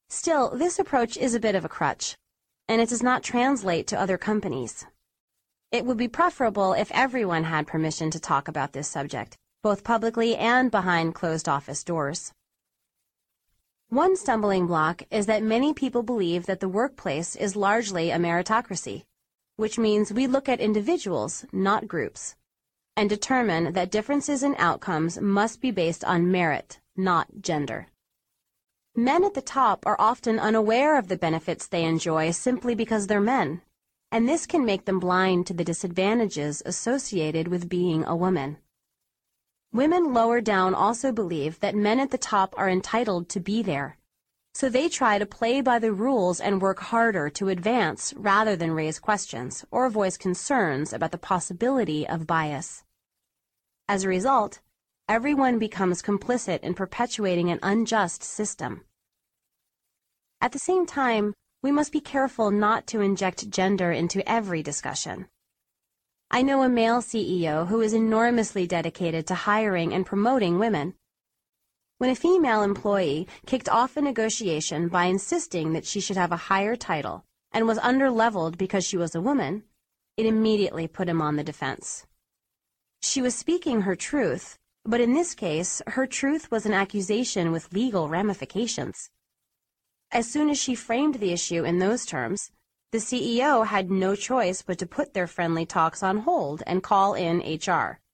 Still, this approach is a bit of a crutch, and it does not translate to other companies. It would be preferable if everyone had permission to talk about this subject, both publicly and behind closed office doors. One stumbling block is that many people believe that the workplace is largely a meritocracy, which means we look at individuals, not groups, and determine that differences in outcomes must be based on merit, not gender. Men at the top are often unaware of the benefits they enjoy simply because they're men, and this can make them blind to the disadvantages associated with being a woman. Women lower down also believe that men at the top are entitled to be there, so they try to play by the rules and work harder to advance rather than raise questions or voice concerns about the possibility of bias. As a result, everyone becomes complicit in perpetuating an unjust system. At the same time, we must be careful not to inject gender into every discussion. I know a male CEO who is enormously dedicated to hiring and promoting women. When a female employee kicked off a negotiation by insisting that she should have a higher title and was underleveled because she was a woman, it immediately put him on the defense. She was speaking her truth, but in this case, her truth was an accusation with legal ramifications. As soon as she framed the issue in those terms, the CEO had no choice but to put their friendly talks on hold and call in HR.